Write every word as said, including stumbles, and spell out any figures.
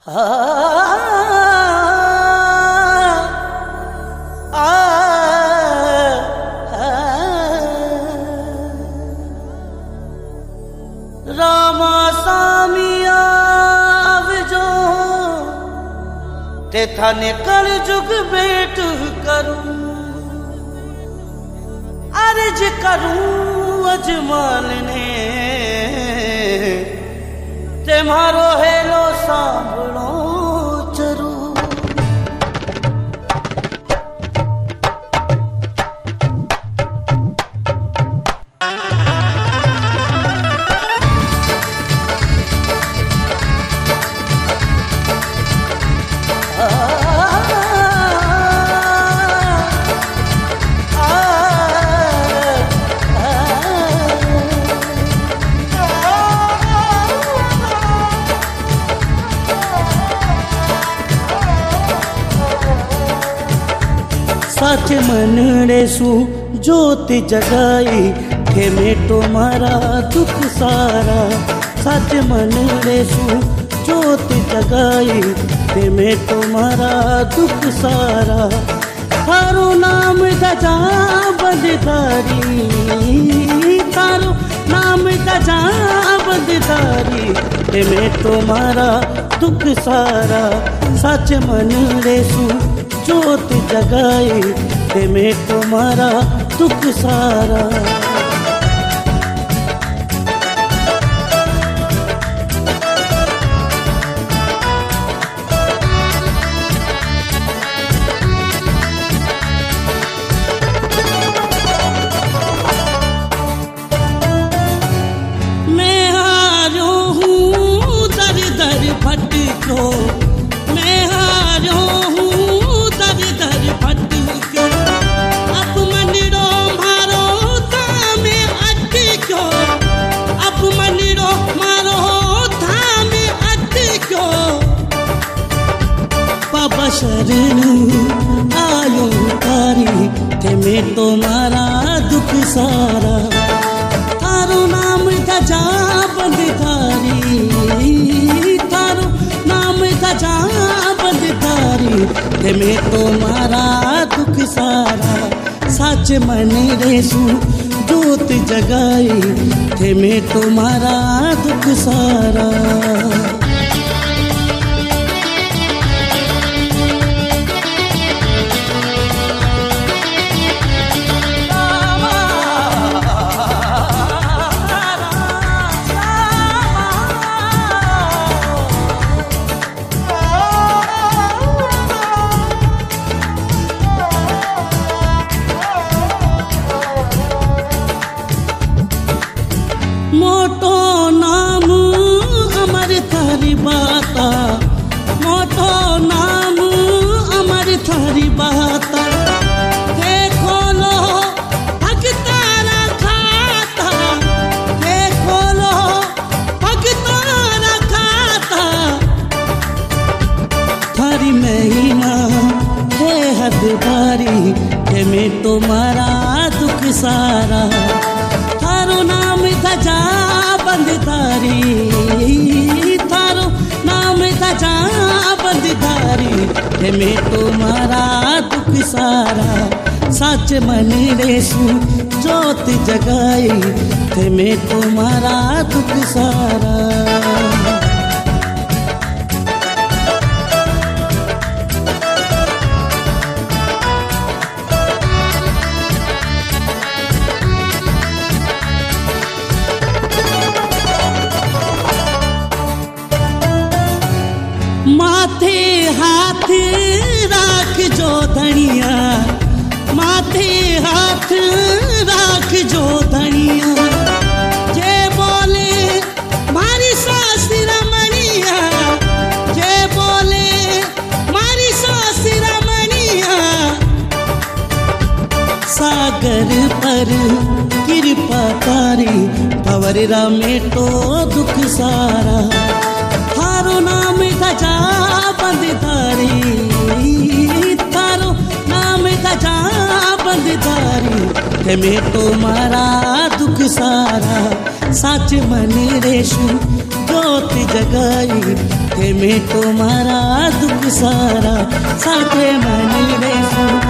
रामा सामिया आवजो ते थाने कल जुग भेंट करूं, अर्ज करूं अजमाल ने ते मारो हेलो सांभळो चरू। सच मनड़े सू जोत जगाई थे मेटो मारा दुख सारा। सच मनड़े सू जोत जगाई थे मेटो मारा दुख सारा। थारो नाम गजा बदधारी, थारो नाम गजा बदधारी थे मेटो मारा दुख सारा। सच मनड़े सू जोत जगाई ते में तुम्हारा दुख सारा। मैं हारो हूँ दर दर भटको, मैं हारो हूँ दर दर भटको। अब मनड़ो मारो थामे अटको, अब मनड़ो मारो थामे अटको। बाबा शरण आयो तारी थे में तुम्हारा दुख सारा। थारो नाम गजा बंदधारी, थारो नाम गजा बंदधारी थे में तुम्हारा दुख सारा। सच मनड़े सू जोत जगाई थे में तुम्हारा दुख सारा। मोटो नाम अमर थारी बाता, मोटो नाम अमर थारी बाता। देखो लो भगतारा खाता, देखो लो भगतारा खाता। थारी महिमा है हद भारी है में तुम्हारा दुख सारा। थारो नाम गजा बंदधारी, थारो नाम गजा बंदधारी है में तुम्हारा दुख सारा। सच मनड़े सू जोत जगाई थे में तुम्हारा दुख सारा। माथे हाथ राख जो धनिया, माथे हाथ राख जो धनिया। जे बोले मारी सास रमणिया, जे बोले मारी सास रमणिया। सागर पर कृपा तारी भंवररा में तो दुख सारा। थारो नाम गजा बंदधारी, थारो नाम गजा बंदधारी है में तुम्हारा दुख सारा। सच मनड़े सू ज्योति जगाई थे मैं तुम्हारा दुख सारा साथे मनी रे सू